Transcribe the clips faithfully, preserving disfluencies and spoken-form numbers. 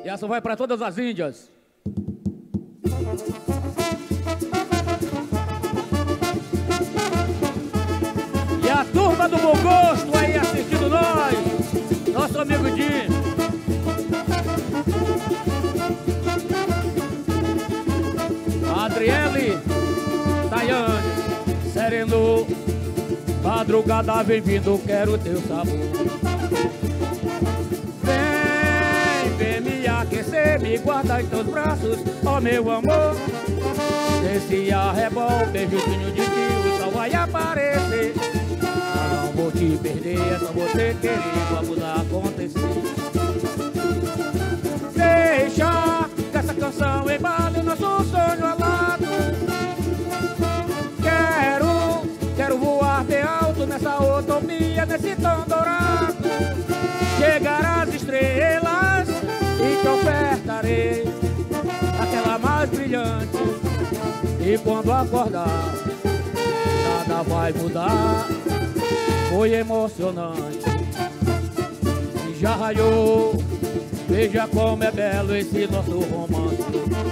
E essa vai para todas as Índias. E a turma do Bom Gosto aí assistindo nós, nosso amigo Dinho. Adriele, Tayane, Sereno, madrugada vem vindo, quero teu sabor. Vem, vem me aquecer, me guardar em teus braços, ó meu amor. Esse arrebol, beijozinho de tio, só vai aparecer. Eu não vou te perder, é só você querer, vamos acontecer. Deixa que essa canção embale o nosso sonho alado. Quero, quero voar bem alto nessa utopia, nesse tom dourado. Chegar às estrelas e te ofertarei aquela mais brilhante. E quando acordar, nada vai mudar. Foi emocionante e já raiou. Veja como é belo esse nosso romance.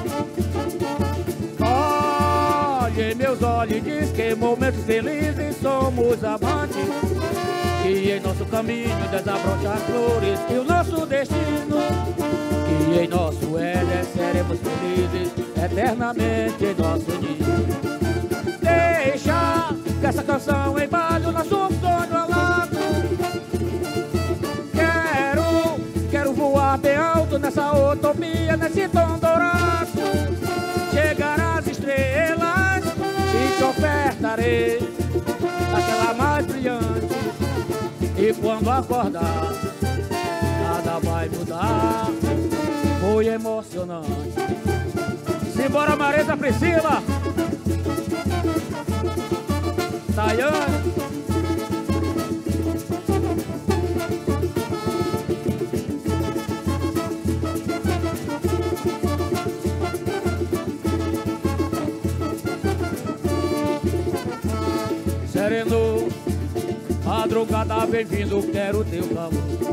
Olhe meus olhos, diz que momentos felizes somos amantes. Que em nosso caminho desabrocha as flores e o nosso destino. Que em nosso Éden seremos felizes eternamente em nosso ninho. Deixa que essa canção embale o nosso sonho alado. Quero, quero voar bem alto nessa utopia, nesse tom dourado. Chegar às estrelas e te ofertarei aquela mais brilhante. E quando acordar, nada vai mudar. Foi emocionante. Simbora, Marisa Priscila, Tayane. Sereno, madrugada vem vindo, quero teu calor.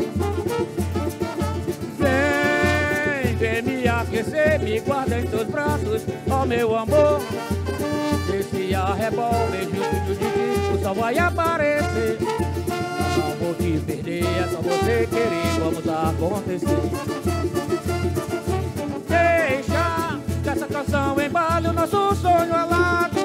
Vem, vem me aquecer, me guarda em teus braços, ó meu amor. Esse arrebol, beijinho de disco, só vai aparecer. Não vou te perder, é só você querer, vamos acontecer. Deixa que essa canção embale o nosso sonho alado.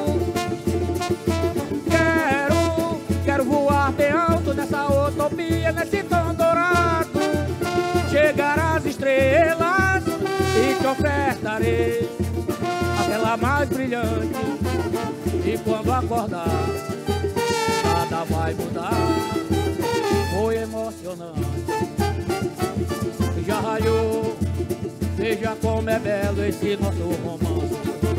Quero, quero voar bem alto nessa utopia, nesse tom dourado. Chegar às estrelas e te ofertarei aquela mais brilhante. E quando acordar, nada vai mudar. Foi emocionante, já raiou. Veja como é belo esse nosso romance.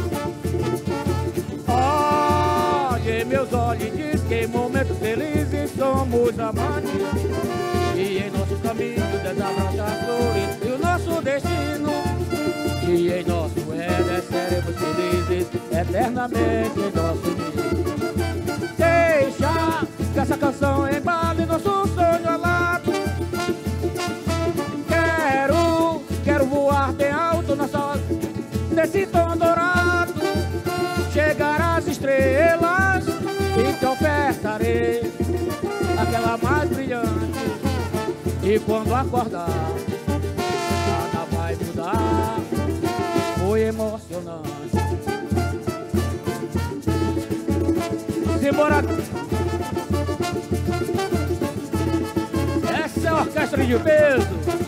Olhe meus olhos, diz que em momentos felizes somos amantes. E em nosso caminho desabrocha as flores e o nosso destino. E em nosso Éden seremos felizes eternamente em nosso ninho. Deixa que essa canção embale nosso sonho alado. Quero, quero voar bem alto nessa, nesse tom dourado. Chegar às estrelas e te ofertarei aquela mais brilhante. E quando acordar, nada vai mudar. Foi emocionante. Simbora! Essa é a orquestra de peso.